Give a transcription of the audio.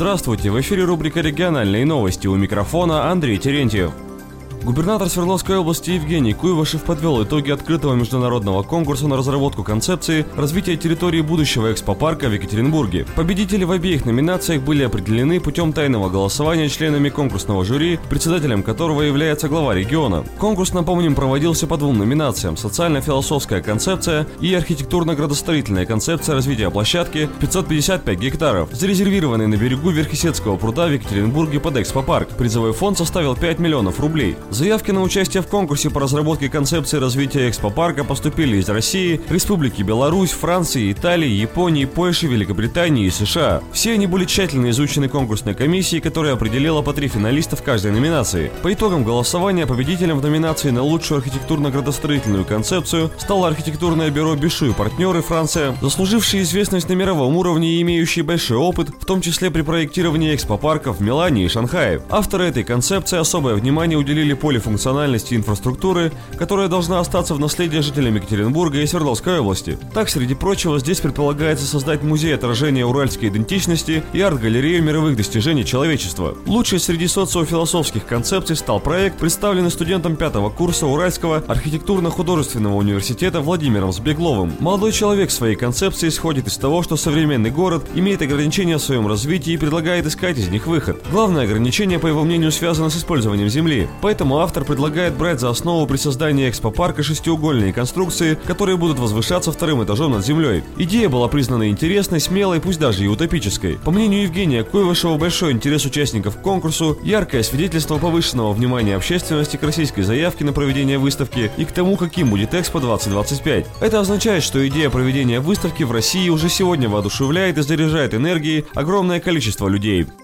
Здравствуйте, в эфире рубрика «Региональные новости», у микрофона Андрей Терентьев. Губернатор Свердловской области Евгений Куйвашев подвел итоги открытого международного конкурса на разработку концепции развития территории будущего экспопарка в Екатеринбурге. Победители в обеих номинациях были определены путем тайного голосования членами конкурсного жюри, председателем которого является глава региона. Конкурс, напомним, проводился по двум номинациям: социально-философская концепция и архитектурно-градостроительная концепция развития площадки 555 гектаров, зарезервированной на берегу Верхесецкого пруда в Екатеринбурге под экспопарк. Призовой фонд составил 5 миллионов рублей. Заявки на участие в конкурсе по разработке концепции развития экспопарка поступили из России, Республики Беларусь, Франции, Италии, Японии, Польши, Великобритании и США. Все они были тщательно изучены конкурсной комиссией, которая определила по 3 финалиста в каждой номинации. По итогам голосования победителем в номинации на лучшую архитектурно-градостроительную концепцию стало архитектурное бюро Бишу и партнеры, Франция, заслужившие известность на мировом уровне и имеющие большой опыт, в том числе при проектировании экспопарков в Милане и Шанхае. Авторы этой концепции особое внимание уделили полифункциональности инфраструктуры, которая должна остаться в наследие жителям Екатеринбурга и Свердловской области. Так, среди прочего, здесь предполагается создать музей отражения уральской идентичности и арт-галерею мировых достижений человечества. Лучшей среди социофилософских концепций стал проект, представленный студентом 5-го курса Уральского архитектурно-художественного университета Владимиром Збегловым. Молодой человек в своей концепции исходит из того, что современный город имеет ограничения в своем развитии и предлагает искать из них выход. Главное ограничение, по его мнению, связано с использованием земли. Поэтому автор предлагает брать за основу при создании экспопарка шестиугольные конструкции, которые будут возвышаться вторым этажом над землей. Идея была признана интересной, смелой, пусть даже и утопической. По мнению Евгения Куйвашева, большой интерес участников к конкурсу – яркое свидетельство повышенного внимания общественности к российской заявке на проведение выставки и к тому, каким будет Экспо 2025. Это означает, что идея проведения выставки в России уже сегодня воодушевляет и заряжает энергией огромное количество людей.